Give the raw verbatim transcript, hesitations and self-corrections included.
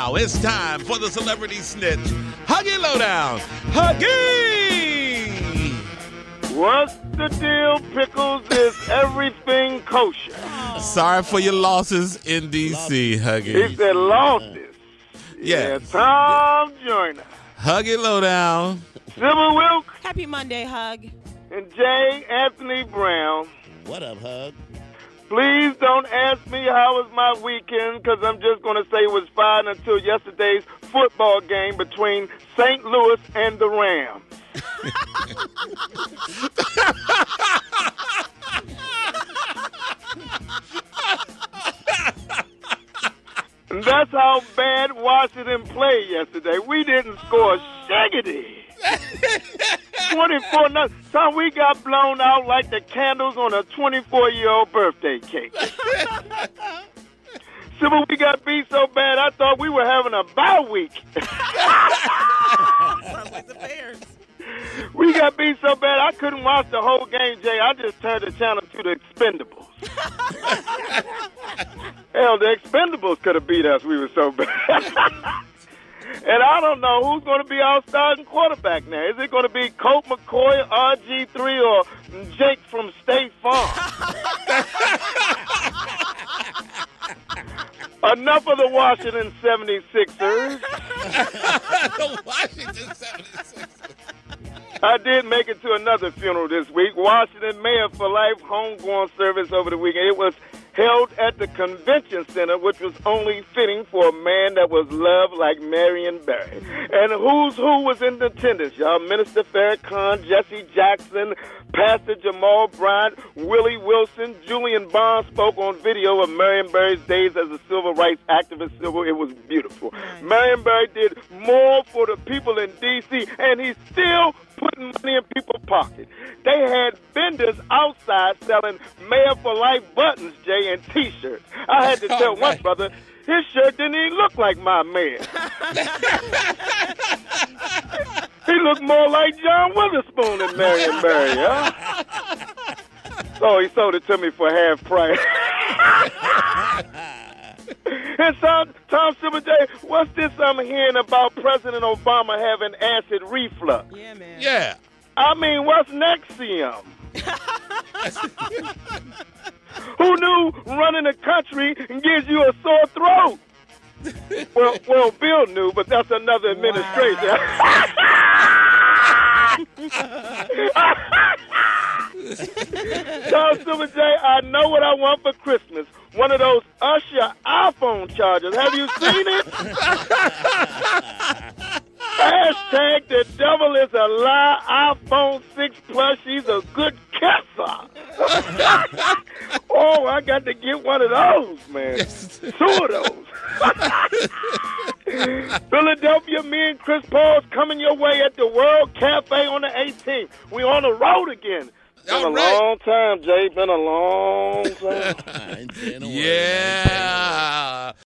now it's time for the Celebrity Snitch Huggy Lowdown. Huggy! What's the deal, Pickles? Is everything kosher? Sorry for your losses in D C, Huggy. He said losses. Yeah. yeah Tom Joyner. Huggy Lowdown. Sybil Wilkes. Happy Monday, Hug. And J. Anthony Brown. What up, Hug? Please don't ask me how was my weekend, because I'm just going to say it was fine until yesterday's football game between Saint Louis and the Rams. And that's how bad Washington played yesterday. We didn't score shiggity. twenty-four nothing. So we got blown out like the candles on a twenty-four-year-old birthday cake. Sybil, we got beat so bad I thought we were having a bye week. Sounds like the Bears. We got beat so bad I couldn't watch the whole game, Jay. I just turned the channel to the Expendables. Hell, the Expendables could have beat us. We were so bad. And I don't know who's going to be our starting quarterback now. Is it going to be Colt McCoy, R G three, or Jake from State Farm? Enough of the Washington seventy-sixers. The Washington seventy-sixers. I did make it to another funeral this week. Washington Mayor for Life homegoing service over the weekend. It was held at the convention center, which was only fitting for a man that was loved like Marion Barry. And who's who was in attendance, y'all? Minister Farrakhan, Jesse Jackson, Pastor Jamal Bryant, Willie Wilson, Julian Bond spoke on video of Marion Barry's days as a civil rights activist. It was beautiful. Marion Barry did more for the people in D C, and he's still putting money in people's pockets. They had vendors outside selling Mayor for Life buttons, Jay, and T-shirts. I had to tell Oh, one brother, his shirt didn't even look like my mayor. He looked more like John Witherspoon than Marion Barry, huh? So he sold it to me for half price. And Tom, Tom Silver J, what's this I'm hearing about President Obama having acid reflux? Yeah, man. Yeah. I mean, what's Nexium? Who knew running the country gives you a sore throat? Well, well, Bill knew, but that's another administration. Tom Silver J, I know what I want for Christmas. One of those Usher iPhone chargers. Have you seen it? Hashtag the devil is a lie. iPhone six Plus, she's a good kisser. Oh, I got to get one of those, man. Two of those. Philadelphia, me and Chris Paul's coming your way at the World Cafe on the eighteenth. We on the road again. Been All a right. long time, Jay. Been a long time. Yeah.